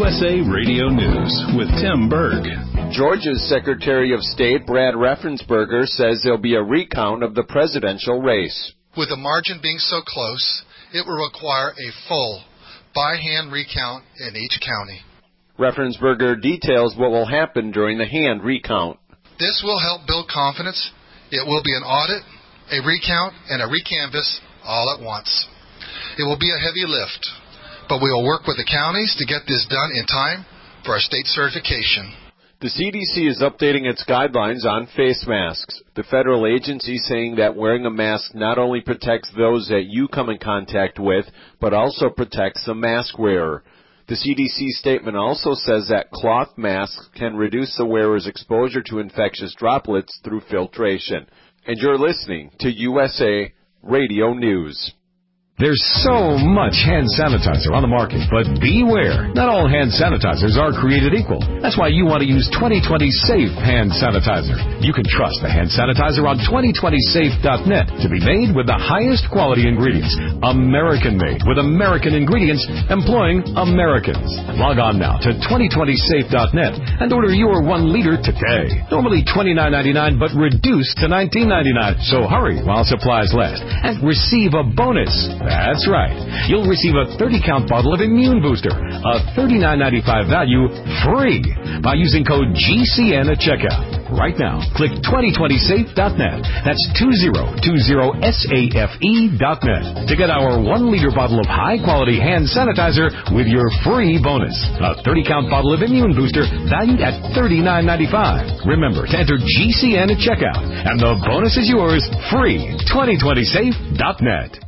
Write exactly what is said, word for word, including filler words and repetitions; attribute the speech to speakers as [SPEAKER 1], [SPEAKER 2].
[SPEAKER 1] S A Radio News with Tim Berg.
[SPEAKER 2] Georgia's Secretary of State, Brad Raffensperger, says there'll be a recount of the presidential race.
[SPEAKER 3] With the margin being so close, it will require a full by-hand recount in each county.
[SPEAKER 2] Raffensperger details what will happen during the hand recount.
[SPEAKER 3] This will help build confidence. It will be an audit, a recount, and a recanvass all at once. It will be a heavy lift, but we will work with the counties to get this done in time for our state certification.
[SPEAKER 2] The C D C is updating its guidelines on face masks. The federal agency saying that wearing a mask not only protects those that you come in contact with, but also protects the mask wearer. The C D C statement also says that cloth masks can reduce the wearer's exposure to infectious droplets through filtration. And you're listening to U S A Radio News.
[SPEAKER 4] There's so much hand sanitizer on the market, but beware. Not all hand sanitizers are created equal. That's why you want to use twenty twenty Safe Hand Sanitizer. You can trust the hand sanitizer on twenty twenty safe dot net to be made with the highest quality ingredients. American-made with American ingredients employing Americans. Log on now to twenty twenty safe dot net and order your one liter today. Normally twenty-nine ninety-nine, but reduced to nineteen ninety-nine. So hurry while supplies last and receive a bonus. That's right. You'll receive a thirty count bottle of Immune Booster, a thirty-nine ninety-five value, free by using code G C N at checkout. Right now, click twenty twenty safe dot net. That's twenty twenty safe dot net to get our one liter bottle of high-quality hand sanitizer with your free bonus. A thirty count bottle of Immune Booster valued at thirty-nine ninety-five. Remember to enter G C N at checkout, and the bonus is yours free. twenty twenty safe dot net.